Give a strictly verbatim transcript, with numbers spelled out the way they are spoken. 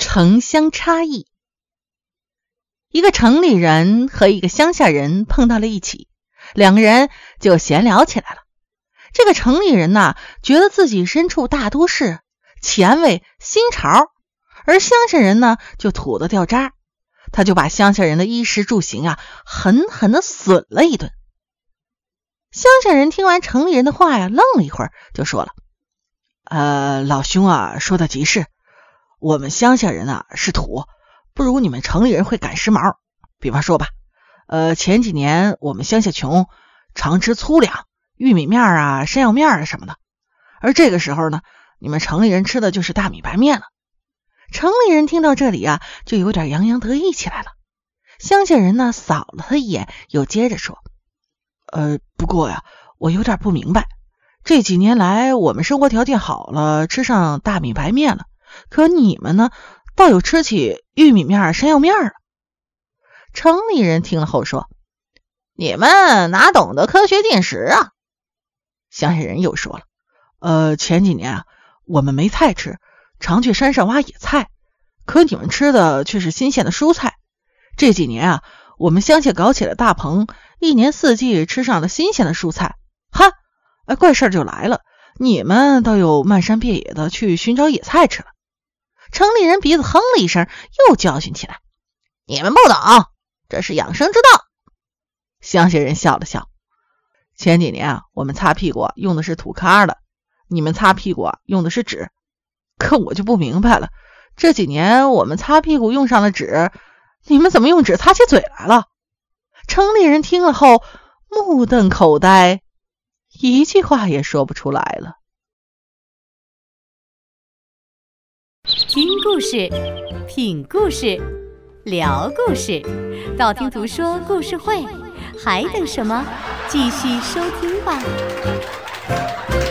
城乡差异。一个城里人和一个乡下人碰到了一起，两个人就闲聊起来了。这个城里人呢，觉得自己身处大都市，前卫新潮，而乡下人呢就土得掉渣，他就把乡下人的衣食住行啊狠狠地损了一顿。乡下人听完城里人的话呀，愣了一会儿，就说了：呃，老兄啊，说的极是，我们乡下人啊是土，不如你们城里人会赶时髦。比方说吧，呃，前几年我们乡下穷，常吃粗粮、玉米面啊、山药面啊什么的，而这个时候呢，你们城里人吃的就是大米白面了。城里人听到这里啊，就有点洋洋得意起来了。乡下人呢，扫了他一眼，又接着说：呃，不过呀，我有点不明白，这几年来我们生活条件好了，吃上大米白面了，可你们呢，倒有吃起玉米面、山药面了。城里人听了后说：你们哪懂得科学进食啊？乡下人又说了：呃，前几年啊，我们没菜吃，常去山上挖野菜，可你们吃的却是新鲜的蔬菜。这几年啊，我们乡下搞起了大棚，一年四季吃上了新鲜的蔬菜。哈，哎，怪事就来了，你们倒有漫山遍野的去寻找野菜吃了。城里人鼻子哼了一声，又教训起来：你们不懂，这是养生之道。乡下人笑了笑：前几年啊，我们擦屁股啊用的是土咖的，你们擦屁股啊用的是纸。可我就不明白了，这几年我们擦屁股用上了纸，你们怎么用纸擦起嘴来了？城里人听了后目瞪口呆，一句话也说不出来了。 听故事，品故事，聊故事，道听途说故事会，还等什么？继续收听吧。